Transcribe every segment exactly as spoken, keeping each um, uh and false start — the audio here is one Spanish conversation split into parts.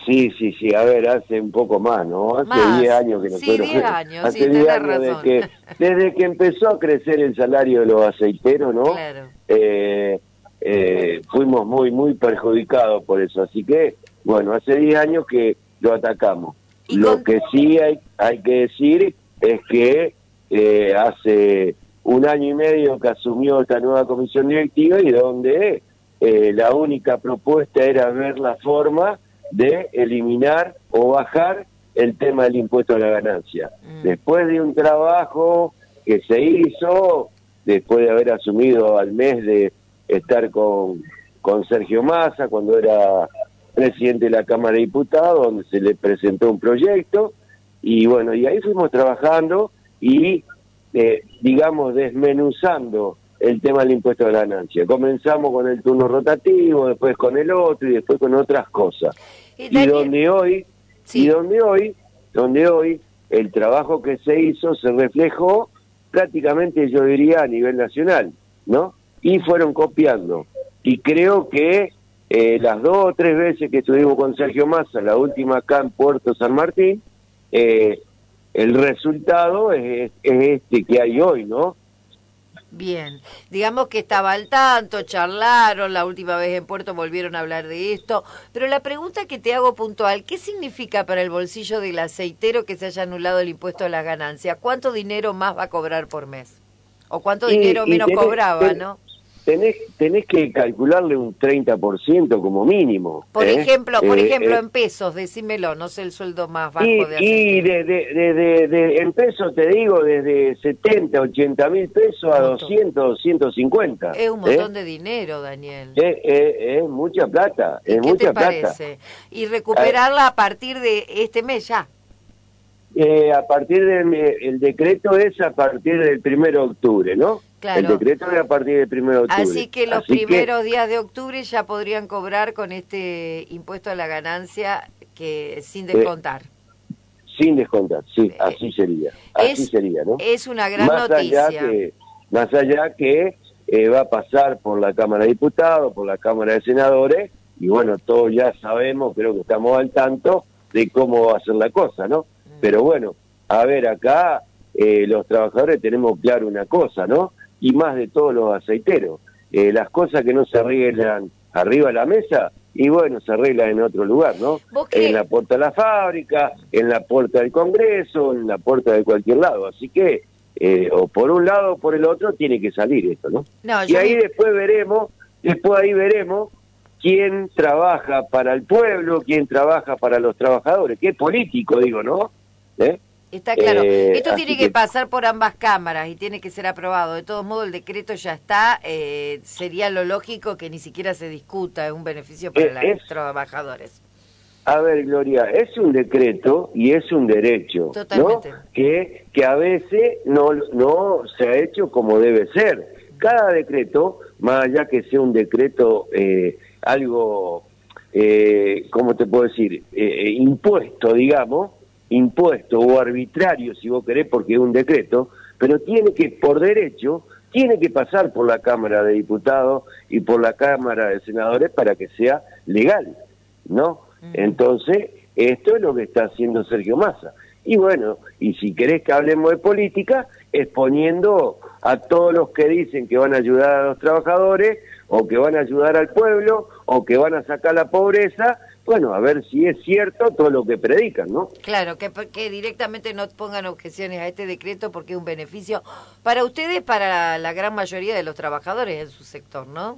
Sí, sí, sí, a ver, hace un poco más, ¿no? Hace Más, diez años que sí, nosotros... diez años, Hace sí, diez tenés años de razón. que, desde que empezó a crecer el salario de los aceiteros, ¿no? Claro. Eh, eh, fuimos muy, muy perjudicados por eso. Así que, bueno, hace diez años que lo atacamos. Y Lo con... que sí hay, hay que decir es que eh, hace un año y medio que asumió esta nueva comisión directiva y donde eh, la única propuesta era ver la forma de eliminar o bajar el tema del impuesto a la ganancia. Mm. Después de un trabajo que se hizo, después de haber asumido al mes de estar con, con Sergio Massa, cuando era presidente de la Cámara de Diputados, donde se le presentó un proyecto, y bueno, y ahí fuimos trabajando y, eh, digamos, desmenuzando el tema del impuesto a la ganancia. Comenzamos con el turno rotativo, después con el otro y después con otras cosas. Y, Y Daniel... donde hoy, sí. y donde hoy, donde hoy el trabajo que se hizo se reflejó prácticamente, yo diría, a nivel nacional, ¿no? Y fueron copiando. Y creo que eh, las dos o tres veces que estuvimos con Sergio Massa, la última acá en Puerto San Martín, eh, el resultado es, es este que hay hoy, ¿no? Bien, digamos que estaba al tanto, charlaron, la última vez en Puerto volvieron a hablar de esto, pero la pregunta que te hago puntual, ¿qué significa para el bolsillo del aceitero que se haya anulado el impuesto a las ganancias? ¿Cuánto dinero más va a cobrar por mes? ¿O cuánto dinero Y, y menos tenés, cobraba, ten, no? tenés, tenés que calcularle un treinta por ciento como mínimo. Por ¿eh? ejemplo, por Eh, ejemplo eh, en pesos, decímelo, no sé el sueldo más bajo Y, de y aceitero. de, de, de, de, de- en pesos te digo, desde setenta, ochenta mil pesos Un a montón. doscientos, doscientos cincuenta. Es un ¿eh? montón de dinero, Daniel. Es, es, es mucha plata, ¿Y es qué te mucha plata. parece? Y Eh, recuperarla a partir de este mes ya. eh, a partir del el decreto es a partir del primero de octubre, ¿no? El Claro. decreto es a partir del primero de octubre. Así que los Así que, primeros días de octubre ya podrían cobrar con este impuesto a la ganancia que sin eh, descontar. sin descontar, sí, Eh, así sería, así es, sería, ¿no? es una gran Más allá noticia. que, más allá que eh, va a pasar por la Cámara de Diputados, por la Cámara de Senadores, y bueno, todos ya sabemos, creo que estamos al tanto de cómo va a ser la cosa, ¿no? Pero bueno, a ver, acá eh, los trabajadores tenemos claro una cosa, ¿no? Y más de todos los aceiteros, eh, las cosas que no se arreglan arriba de la mesa, y bueno, se arreglan en otro lugar, ¿no? ¿Vos En la crees? puerta de la fábrica, en la puerta del Congreso, en la puerta de cualquier lado. Así que, eh, o por un lado o por el otro, tiene que salir esto, ¿no? No, Y yo ahí me... después veremos, después ahí veremos quién trabaja para el pueblo, quién trabaja para los trabajadores, que es político, digo, ¿no? ¿Eh? Está claro. Eh, Esto tiene así que que pasar por ambas cámaras y tiene que ser aprobado. De todos modos, el decreto ya está. Eh, sería lo lógico que ni siquiera se discuta. Es un beneficio para eh, los es, trabajadores. a ver, Gloria, es un decreto y es un derecho, ¿no? Totalmente. Que, que a veces no, no se ha hecho como debe ser. Cada decreto, más allá que sea un decreto eh, algo, eh, ¿cómo te puedo decir? Eh, impuesto, digamos, impuesto o arbitrario, si vos querés, porque es un decreto, pero tiene que, por derecho, tiene que pasar por la Cámara de Diputados y por la Cámara de Senadores para que sea legal, ¿no? Entonces, esto es lo que está haciendo Sergio Massa. Y bueno, y si querés que hablemos de política, exponiendo a todos los que dicen que van a ayudar a los trabajadores, o que van a ayudar al pueblo, o que van a sacar la pobreza, bueno, a ver si es cierto todo lo que predican, ¿no? Claro, que, que directamente no pongan objeciones a este decreto porque es un beneficio para ustedes, para la gran mayoría de los trabajadores en su sector, ¿no?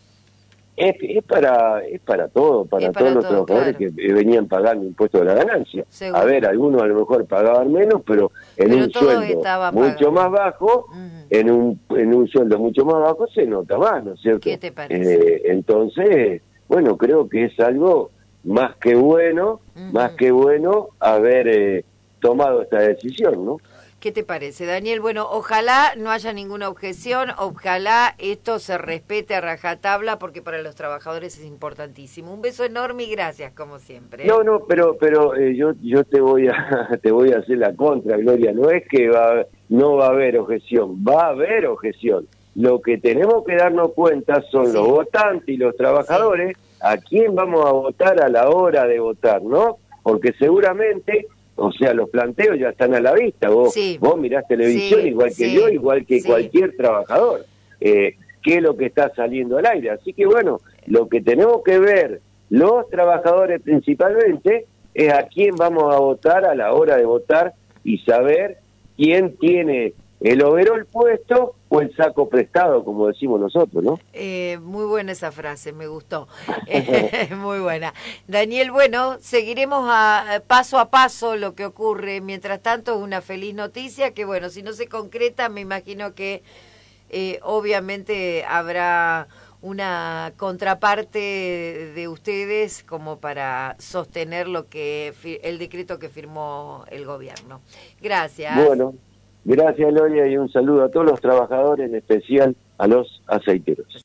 Es, es para es para todo, para, Es todos para los todo, trabajadores claro. que venían pagando impuestos de la ganancia. Seguro. A ver, algunos a lo mejor pagaban menos, pero en Pero un todos sueldo estaban mucho pagando. más bajo, Uh-huh. en un en un sueldo mucho más bajo se nota más, ¿no es cierto? ¿Qué te parece? Eh, entonces, bueno, creo que es algo más que bueno, Uh-huh. más que bueno haber eh, tomado esta decisión, ¿no? ¿Qué te parece, Daniel? Bueno, ojalá no haya ninguna objeción, ojalá esto se respete a rajatabla porque para los trabajadores es importantísimo. Un beso enorme y gracias, como siempre. ¿eh? No, no, pero pero eh, yo yo te voy a te voy a hacer la contra, Gloria. No es que va, no va a haber objeción, va a haber objeción. Lo que tenemos que darnos cuenta son Sí. los votantes y los trabajadores Sí. a quién vamos a votar a la hora de votar, ¿no? Porque seguramente, o sea, los planteos ya están a la vista. Vos, sí. vos mirás televisión sí, igual que sí, yo, igual que sí. cualquier trabajador. Eh, ¿Qué es lo que está saliendo al aire? Así que bueno, lo que tenemos que ver los trabajadores principalmente es a quién vamos a votar a la hora de votar y saber quién tiene el overol puesto o el saco prestado, como decimos nosotros, ¿no? Eh, muy buena esa frase, me gustó. Eh, muy buena. Daniel, bueno, seguiremos a, paso a paso lo que ocurre. Mientras tanto, es una feliz noticia que, bueno, si no se concreta, me imagino que eh, obviamente habrá una contraparte de ustedes como para sostener lo que el decreto que firmó el gobierno. Gracias. Bueno, gracias Loria y un saludo a todos los trabajadores, en especial a los aceiteros.